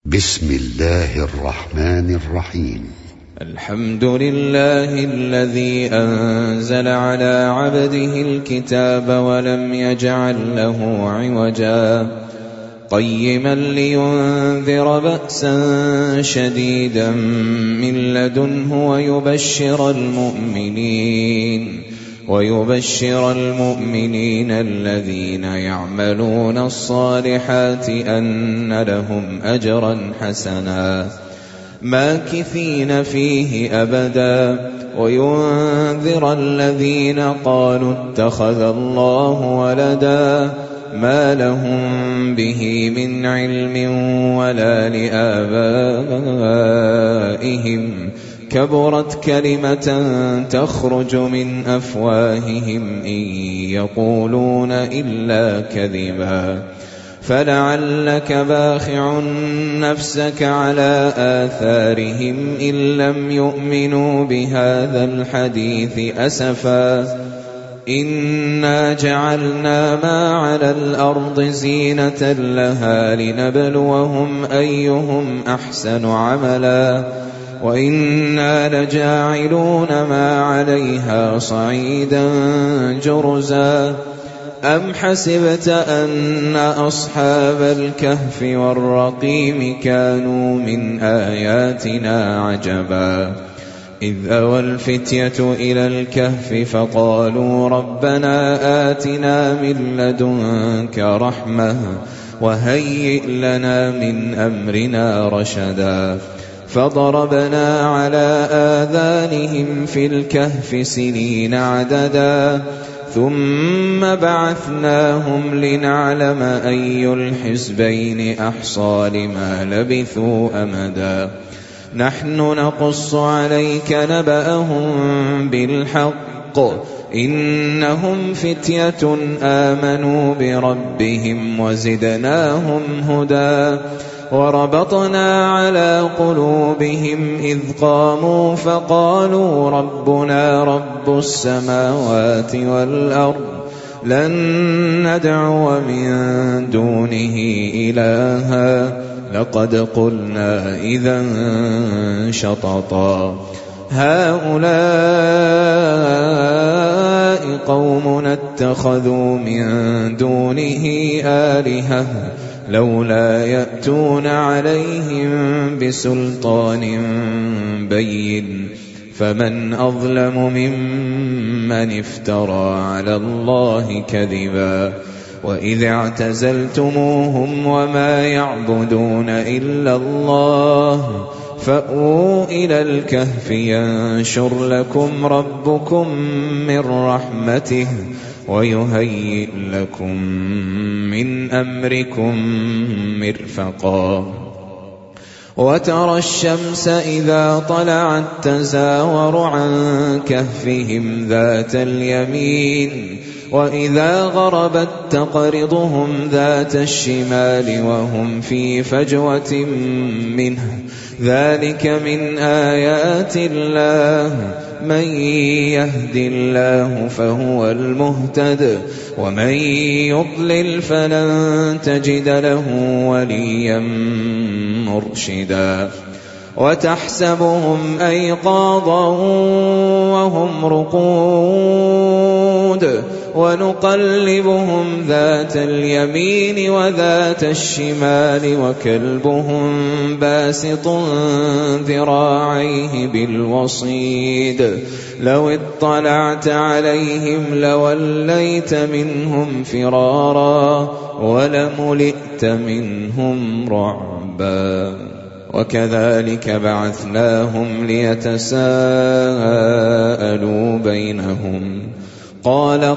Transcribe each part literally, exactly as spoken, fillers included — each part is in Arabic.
بسم الله الرحمن الرحيم. الحمد لله الذي أنزل على عبده الكتاب ولم يجعل له عوجا قيما لينذر بأسا شديدا من لدنه ويبشر المؤمنين ويبشر المؤمنين الذين يعملون الصالحات أن لهم أجرا حسنا ماكثين فيه أبدا وينذر الذين قالوا اتخذ الله ولدا ما لهم به من علم ولا لآبائهم كبرت كلمة تخرج من أفواههم إن يقولون إلا كذبا فلعلك باخع نفسك على آثارهم إن لم يؤمنوا بهذا الحديث أسفا إنا جعلنا ما على الأرض زينة لها لنبلوهم أيهم أحسن عملا وإنا لجاعلون ما عليها صعيدا جرزا أم حسبت أن أصحاب الكهف والرقيم كانوا من آياتنا عجبا إذ أوى الفتية إلى الكهف فقالوا ربنا آتنا من لدنك رحمة وهيئ لنا من أمرنا رشدا فضربنا على آذانهم في الكهف سنين عددا ثم بعثناهم لنعلم أي الحزبين أحصى لما لبثوا أمدا نحن نقص عليك نبأهم بالحق إنهم فتية آمنوا بربهم وزدناهم هدى وربطنا على قلوبهم إذ قاموا فقالوا ربنا رب السماوات والأرض لن ندعو من دونه إلها لقد قلنا إذا شططا هؤلاء قومنا اتخذوا من دونه آلهة لولا يأتون عليهم بسلطان بين فمن أظلم ممن افترى على الله كذبا وإذ اعتزلتموهم وما يعبدون إلا الله فأووا إلى الكهف ينشر لكم ربكم من رحمته ويهيئ لكم من أمركم مرفقا وترى الشمس إذا طلعت تزاور عن كهفهم ذات اليمين وإذا غربت تقرضهم ذات الشمال وهم في فجوة منه ذلك من آيات الله من يهد الله فهو المهتد ومن يضلل فلن تجد له وليا مرشدا وتحسبهم أيقاظا وهم رقود ونقلبهم ذات اليمين وذات الشمال وكلبهم باسط ذراعيه بالوصيد لو اطلعت عليهم لوليت منهم فرارا ولملئت منهم رعبا وكذلك بعثناهم ليتساءلوا بينهم قال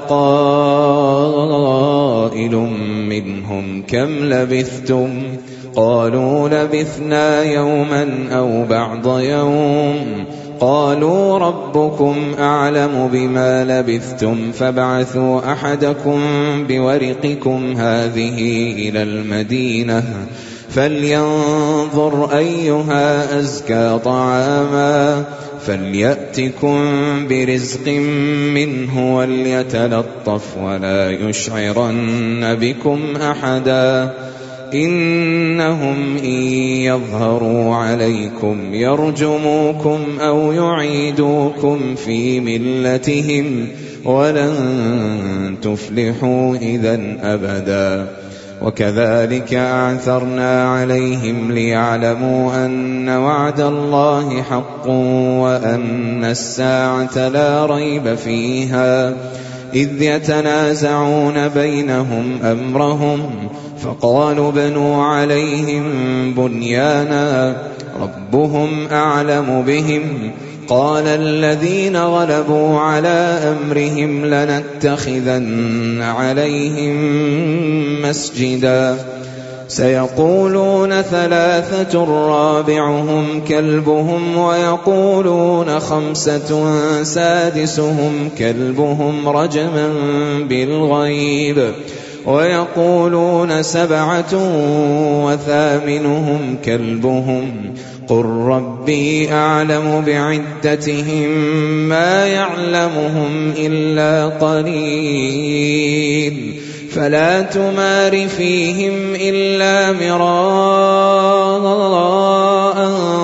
قائل منهم كم لبثتم قالوا لبثنا يوما أو بعض يوم قالوا ربكم أعلم بما لبثتم فابعثوا أحدكم بورقكم هذه إلى المدينة فلينظر أيها أزكى طعاما فليأتكم برزق منه وليتلطف ولا يشعرن بكم أحدا إنهم إن يظهروا عليكم يرجموكم أو يعيدوكم في ملتهم ولن تفلحوا إذن أبدا. وكذلك أعثرنا عليهم ليعلموا أن وعد الله حق وأن الساعة لا ريب فيها إذ يتنازعون بينهم أمرهم فقالوا بنوا عليهم بنيانا ربهم أعلم بهم قال الذين غلبوا على أمرهم لنتخذن عليهم مسجدا سيقولون ثلاثة رابعهم كلبهم ويقولون خمسة سادسهم كلبهم رجما بالغيب ويقولون سبعة وثامنهم كلبهم قل ربي أعلم بعدتهم ما يعلمهم إلا قليل فلا تمار فيهم إلا مراء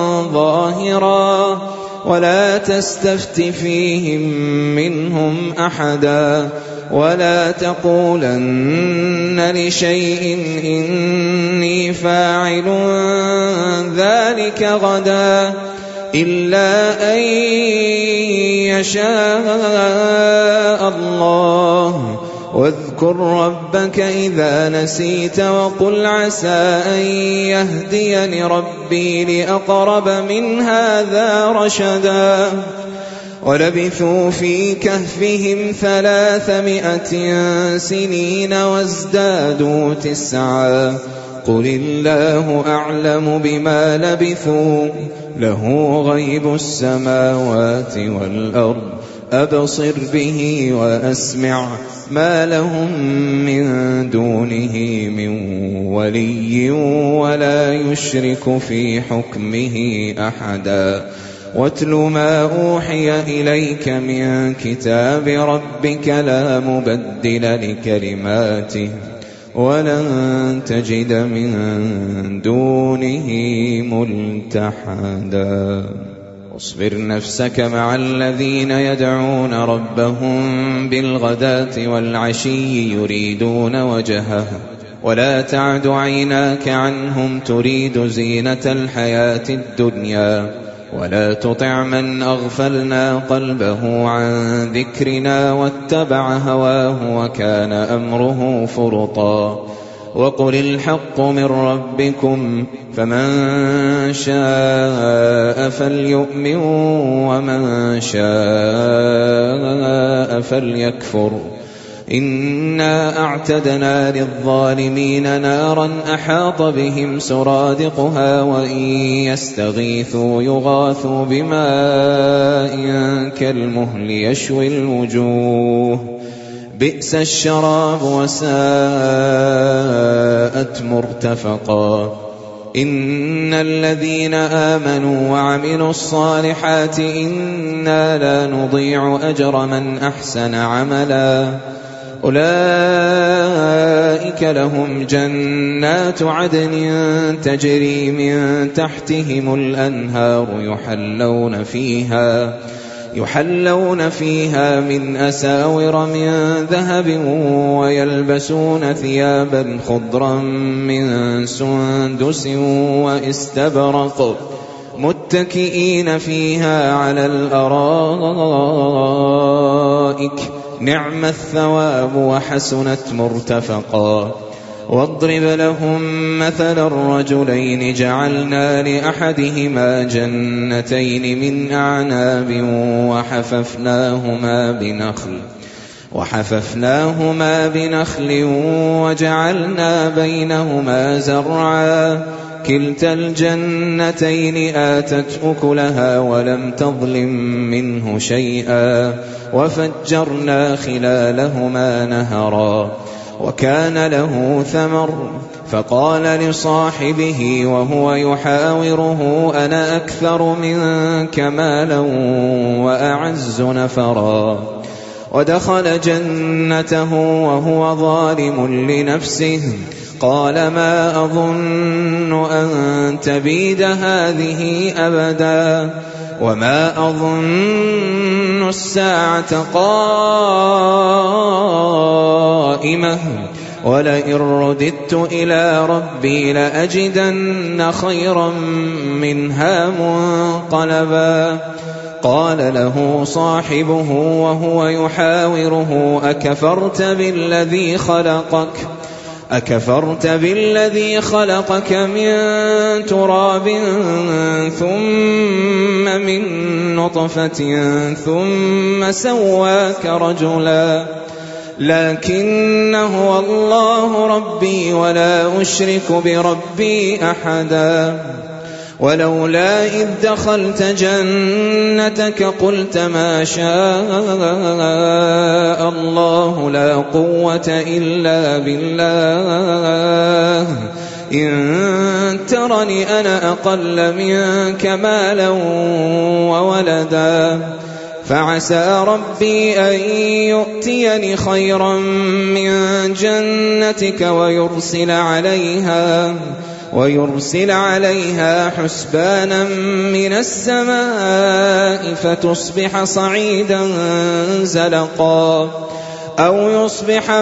ظاهرا ولا تستفت فيهم منهم أحدا ولا تقولن لشيء إني فاعل ذلك غدا إلا أن يشاء الله واذكر ربك إذا نسيت وقل عسى أن يهديني ربي لأقرب من هذا رشدا ولبثوا في كهفهم ثلاثمائة سنين وازدادوا تسعا قل الله أعلم بما لبثوا له غيب السماوات والأرض أبصر به وأسمع ما لهم من دونه من ولي ولا يشرك في حكمه أحدا واتل ما أوحي إليك من كتاب ربك لا مبدل لكلماته ولن تجد من دونه ملتحدا واصبر نفسك مع الذين يدعون ربهم بالغداة والعشي يريدون وجهه ولا تعد عيناك عنهم تريد زينة الحياة الدنيا ولا تطع من أغفلنا قلبه عن ذكرنا واتبع هواه وكان أمره فرطا وقل الحق من ربكم فمن شاء فليؤمن ومن شاء فليكفر إنا أعتدنا للظالمين نارا أحاط بهم سرادقها وإن يستغيثوا يغاثوا بماء كالمهل يشوي الوجوه بئس الشراب وساءت مرتفقا إن الذين آمنوا وعملوا الصالحات إنا لا نضيع أجر من أحسن عملا أولئك لهم جنات عدن تجري من تحتهم الأنهار يحلون فيها يحلون فيها من أساور من ذهب ويلبسون ثيابا خضرا من سندس واستبرق متكئين فيها على الأرائك نعم الثواب وحسنت مرتفقا واضرب لهم مثل الرجلين جعلنا لأحدهما جنتين من أعناب وحففناهما بنخل وحففناهما بنخل وجعلنا بينهما زرعا كلتا الجنتين آتت أكلها ولم تظلم منه شيئا وفجرنا خلالهما نهرا وكان له ثمر فقال لصاحبه وهو يحاوره أنا أكثر منك مالا وأعز نفرا ودخل جنته وهو ظالم لنفسه قال ما أظن أن تبيد هذه أبدا وما أظن الساعة قائمة ولئن رددت إلى ربي لأجدن خيرا منها منقلبا قال له صاحبه وهو يحاوره أكفرت بالذي خلقك أكفرت بالذي خلقك من تراب ثم من نطفة ثم سواك رجلا لكن هو الله ربي ولا أشرك بربي أحدا ولولا إذ دخلت جنتك قلت ما شاء الله لا قوة إلا بالله إن ترني أنا أقل منك مالا وولدا فعسى ربي أن يؤتيني خيرا من جنتك ويرسل عليها ويرسل عليها حسبانا من السماء فتصبح صعيدا زلقا أو يصبح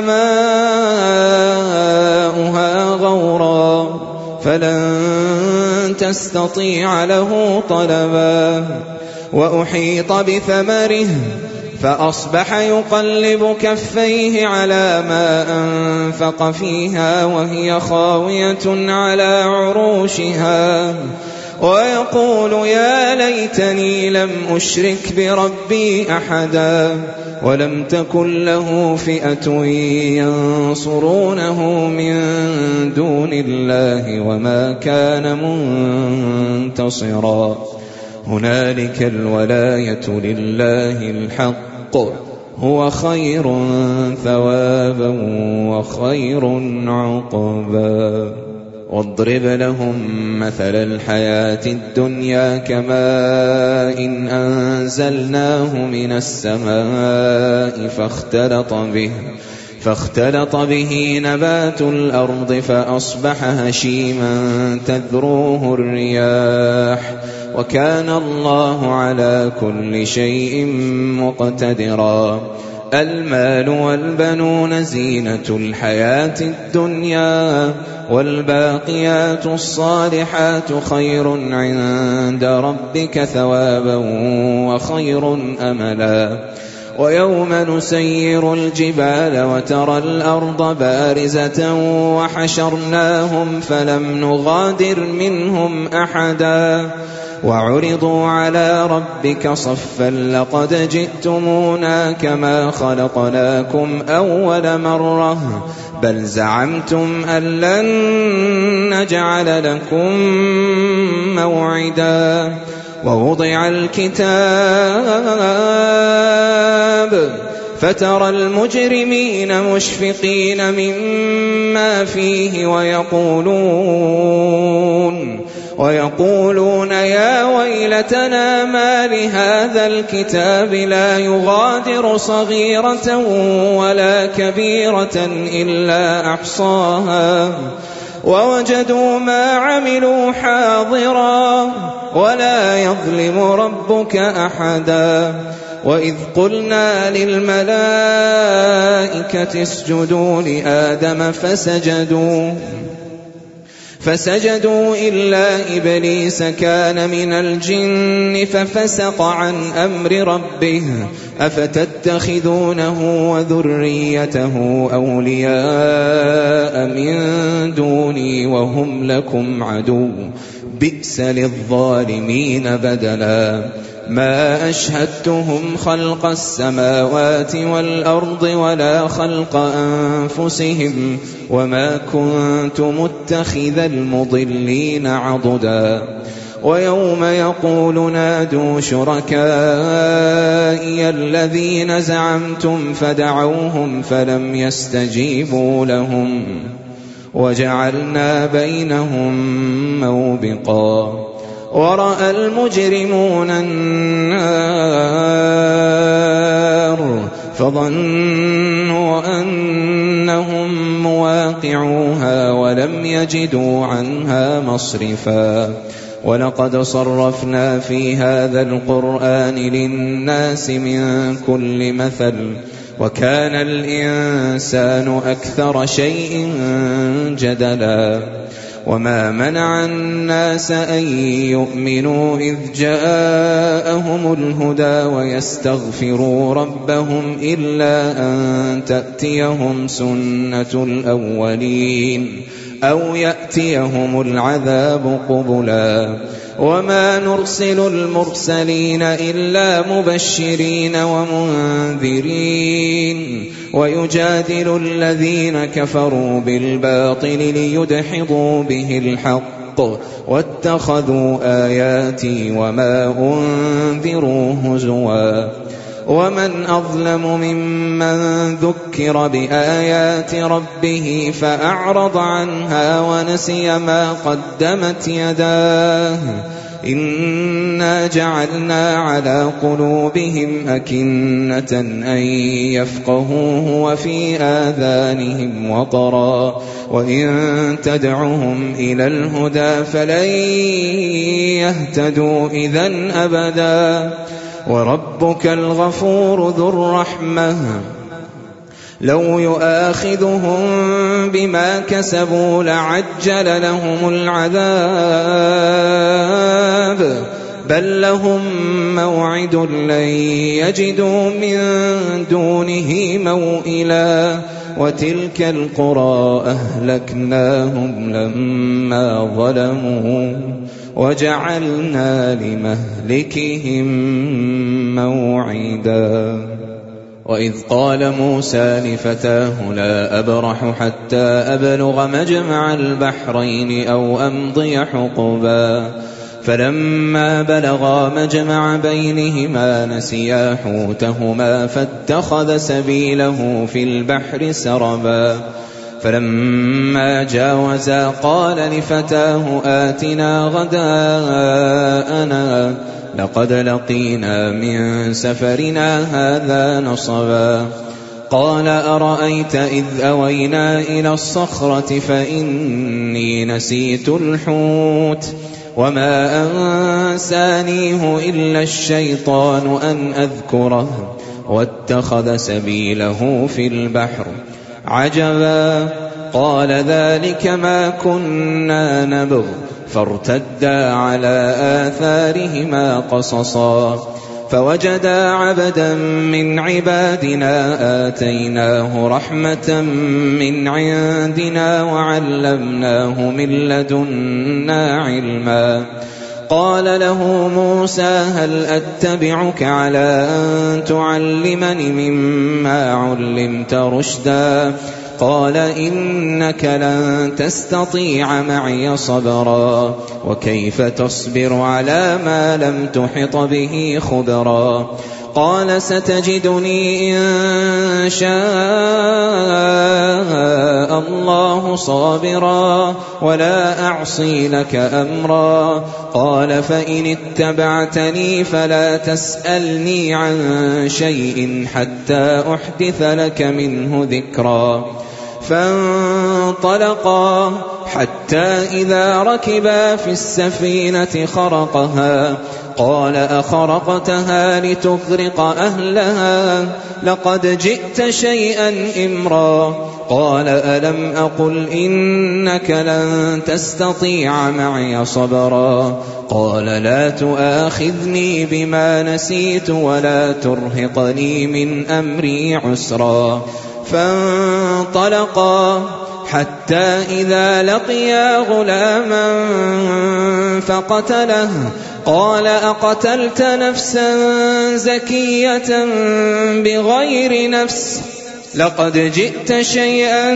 ماؤها غورا فلن تستطيع له طلبا وأحيط بثمره فأصبح يقلب كفيه على ما أنفق فيها وهي خاوية على عروشها ويقول يا ليتني لم أشرك بربي أحدا ولم تكن له فئة ينصرونه من دون الله وما كان منتصرا هنالك الولاية لله الحق هو خير ثوابا وخير عقبا واضرب لهم مثل الحياة الدنيا كماء إن أنزلناه من السماء فاختلط به فاختلط به نبات الأرض فأصبح هشيما تذروه الرياح وكان الله على كل شيء مقتدرا المال والبنون زينة الحياة الدنيا والباقيات الصالحات خير عند ربك ثوابا وخير أملا ويوم نسير الجبال وترى الأرض بارزة وحشرناهم فلم نغادر منهم أحدا وعرضوا على ربك صفا لقد جئتمونا كما خلقناكم أول مرة بل زعمتم أن لن نجعل لكم موعدا ووضع الكتاب فترى المجرمين مشفقين مما فيه ويقولون ويقولون يا ويلتنا ما لهذا الكتاب لا يغادر صغيرة ولا كبيرة إلا أحصاها ووجدوا ما عملوا حاضرا ولا يظلم ربك أحدا وإذ قلنا للملائكة اسجدوا لآدم فسجدوا فسجدوا إلا إبليس كان من الجن ففسق عن أمر ربه أفتتخذونه وذريته أولياء من دوني وهم لكم عدو بئس للظالمين بدلا ما أشهدتهم خلق السماوات والأرض ولا خلق أنفسهم وما كنت متخذ المضلين عضدا ويوم يقول نادوا شركائي الذين زعمتم فدعوهم فلم يستجيبوا لهم وجعلنا بينهم موبقا ورأى المجرمون النار فظنوا أنهم واقعوها ولم يجدوا عنها مصرفا ولقد صرفنا في هذا القرآن للناس من كل مثل وكان الإنسان أكثر شيء جدلا وما منع الناس أن يؤمنوا إذ جاءهم الهدى ويستغفروا ربهم إلا أن تأتيهم سنة الأولين أو يأتيهم العذاب قبلا وما نرسل المرسلين إلا مبشرين ومنذرين ويجادل الذين كفروا بالباطل ليدحضوا به الحق واتخذوا آياتي وما أنذروا هزوا ومن أظلم ممن ذكر بآيات ربه فأعرض عنها ونسي ما قدمت يداه إنا جعلنا على قلوبهم أكنة أن يفقهوه وفي آذانهم وقرا وإن تدعهم إلى الهدى فلن يهتدوا إذن أبدا وربك الغفور ذو الرحمة لو يؤاخذهم بما كسبوا لعجل لهم العذاب بل لهم موعد لن يجدوا من دونه موئلا وتلك القرى أهلكناهم لما ظلموا وجعلنا لمهلكهم موعدا وإذ قال موسى لفتاه لا أبرح حتى أبلغ مجمع البحرين أو أمضي حقبا فلما بلغا مجمع بينهما نسيا حوتهما فاتخذ سبيله في البحر سربا فلما جاوزا قال لفتاه آتنا غداءنا لقد لقينا من سفرنا هذا نصبا قال أرأيت إذ أوينا إلى الصخرة فإني نسيت الحوت وما أنسانيه إلا الشيطان أن أذكره واتخذ سبيله في البحر عجبا قال ذلك ما كنا نبغ فارتدا على آثارهما قصصا فوجدا عبدا من عبادنا آتيناه رحمة من عندنا وعلمناه من لدنا علما قال له موسى هل أتبعك على أن تعلمني مما علمت رشدا قال إنك لن تستطيع معي صبرا وكيف تصبر على ما لم تحط به خبرا قال ستجدني إن شاء الله صابرا ولا أعصي لك أمرا قال فإن اتبعتني فلا تسألني عن شيء حتى أحدث لك منه ذكرا فانطلقا حتى إذا ركبا في السفينة خرقها قال أخرقتها لتغرق أهلها لقد جئت شيئا إمرا قال ألم أقل إنك لن تستطيع معي صبرا قال لا تؤاخذني بما نسيت ولا ترهقني من أمري عسرا فانطلقا حتى إذا لقيا غلاما فقتله قال أقتلت نفسا زكية بغير نفس لقد جئت شيئا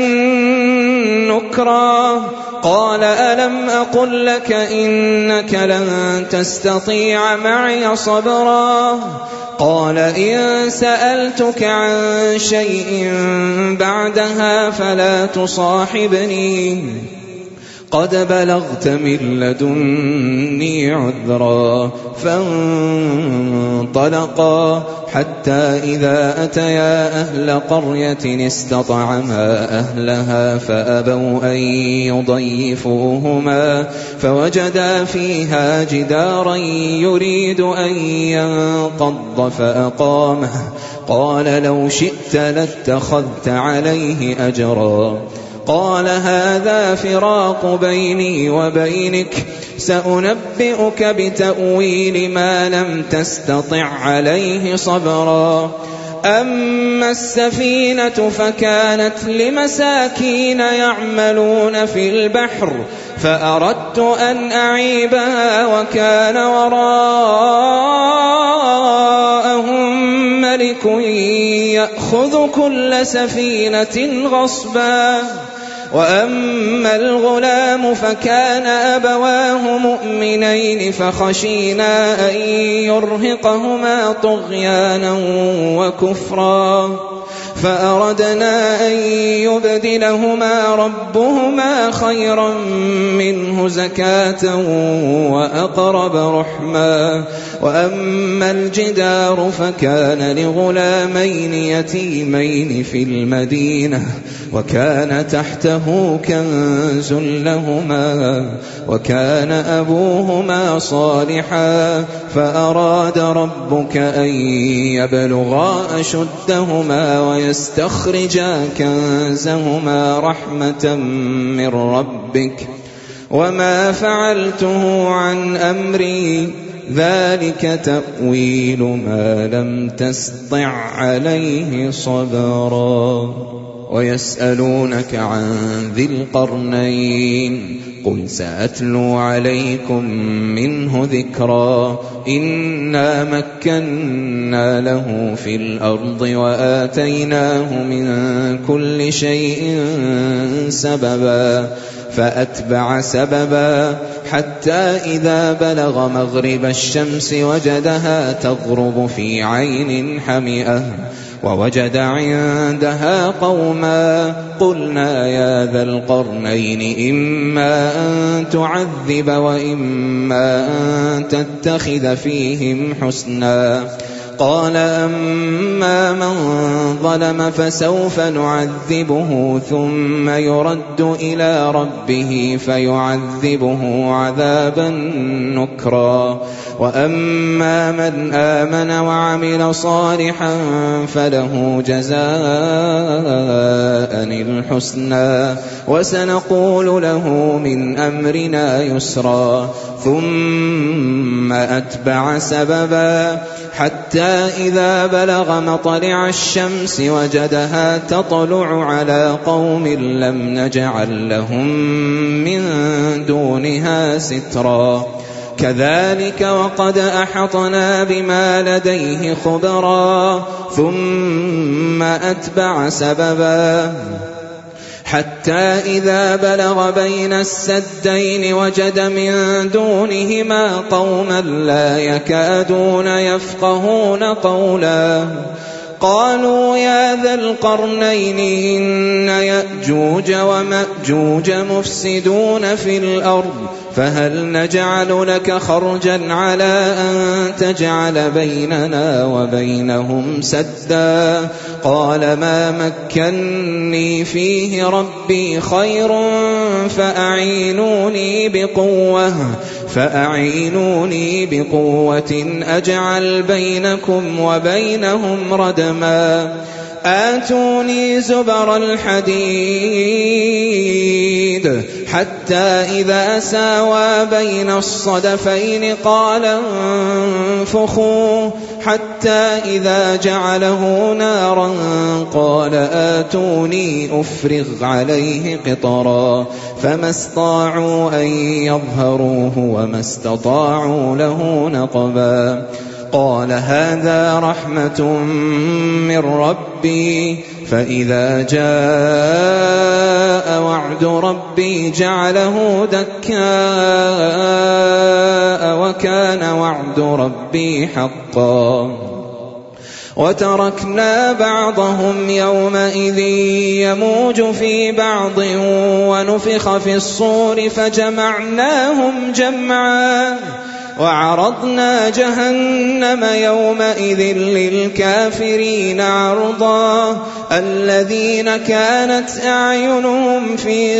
نكرا قال ألم أقل لك إنك لن تستطيع معي صبرا قال إن سألتك عن شيء بعدها فلا تصاحبني قد بلغت من لدني عذرا فانطلقا حتى إذا أتيا أهل قرية استطعما أهلها فأبوا أن يضيفوهما فوجدا فيها جدارا يريد أن ينقض فأقامه قال لو شئت لاتخذت عليه أجرا قال هذا فراق بيني وبينك سأنبئك بتأويل ما لم تستطع عليه صبرا أما السفينة فكانت لمساكين يعملون في البحر فأردت أن أعيبها وكان وراءهم ملك يأخذ كل سفينة غصبا وأما الغلام فكان أبواه مؤمنين فخشينا أن يرهقهما طغيانا وكفرا فأردنا أن يبدلهما ربهما خيرا منه زكاة وأقرب رحما وأما الجدار فكان لغلامين يتيمين في المدينة وكان تحته كنز لهما وكان أبوهما صالحا فأراد ربك أن يبلغا أشدهما ويستخرجا كنزهما رحمة من ربك وما فعلته عن أمري ذلك تأويل ما لم تستطع عليه صبرا ويسألونك عن ذي القرنين قل سأتلو عليكم منه ذكرا إنا مكنا له في الأرض وآتيناه من كل شيء سببا فأتبع سببا حتى إذا بلغ مغرب الشمس وجدها تغرب في عين حمئة ووجد عندها قوما قلنا يا ذا القرنين إما أن تعذب وإما أن تتخذ فيهم حسنا قال أما من ظلم فسوف نعذبه ثم يرد إلى ربه فيعذبه عذابا نكرا وأما من آمن وعمل صالحا فله جزاء الحسنى وسنقول له من أمرنا يسرا ثم أتبع سببا حتى إذا بلغ مطلع الشمس وجدها تطلع على قوم لم نجعل لهم من دونها سترا كذلك وقد أحطنا بما لديه خبرا ثم أتبع سببا حتى إذا بلغ بين السدين وجد من دونهما قوما لا يكادون يفقهون قولا قالوا يا ذا القرنين إن يأجوج ومأجوج مفسدون في الأرض فهل نجعل لك خرجا على أن تجعل بيننا وبينهم سدا قال ما مكني فيه ربي خير فأعينوني بقوة فأعينوني بقوة أجعل بينكم وبينهم ردما آتوني زبر الحديد حتى إذا ساوى بين الصدفين قال انفخوا حتى إذا جعله نارا قال آتوني أفرغ عليه قطرا فما استطاعوا أن يظهروه وما استطاعوا له نقبا قال هذا رحمة من ربي فإذا جاء وعد ربي جعله دكاء وكان وعد ربي حقا وتركنا بعضهم يومئذ يموج في بعض ونفخ في الصور فجمعناهم جمعا وعرضنا جهنم يومئذ للكافرين عرضا الذين كانت أعينهم في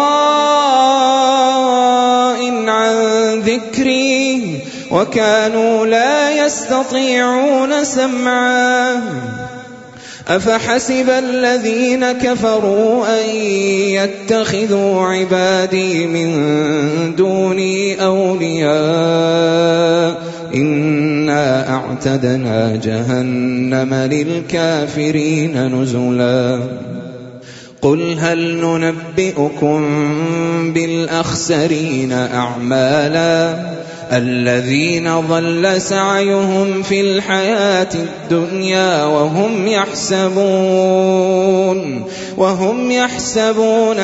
غطاء عن ذكري وكانوا لا يستطيعون سمعا أفحسب الذين كفروا أن يتخذوا عبادي من دوني أولياء إنا أعتدنا جهنم للكافرين نزلا قل هل ننبئكم بالأخسرين أعمالا الذين ضل سعيهم في الحياة الدنيا وهم يحسبون وهم يحسبون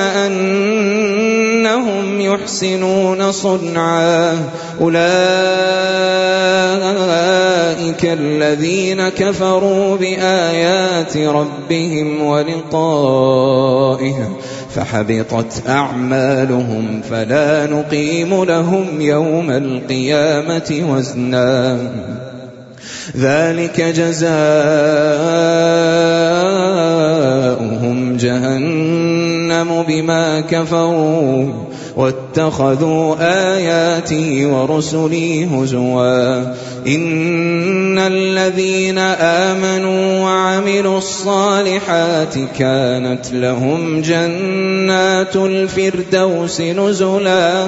أنهم يحسنون صنعا أولئك الذين كفروا بآيات ربهم ولقائه فحبطت أعمالهم فلا نقيم لهم يوم القيامة وزنا ذلك جزاؤهم جهنم بما كفروا واتخذوا آياتي ورسلي هزوا إن الذين آمنوا وعملوا الصالحات كانت لهم جنات الفردوس نزلا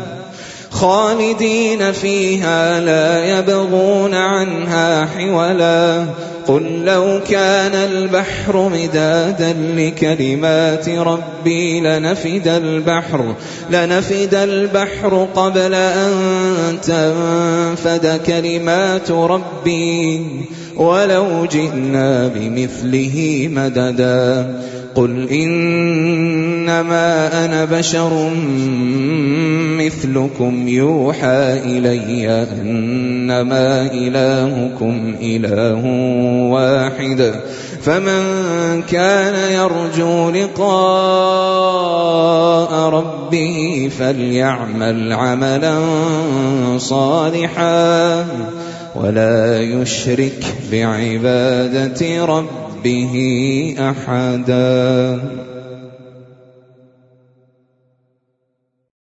خالدين فيها لا يبغون عنها حولا قل لو كان البحر مدادا لكلمات ربي لنفد البحر لنفد البحر قبل أن تنفد كلمات ربي ولو جئنا بمثله مددا قل إنما أنا بشر مثلكم يوحى إلي أنما إلهكم إله واحد فمن كان يرجو لقاء ربه فليعمل عملا صالحا ولا يشرك بعبادة ربه أحدا.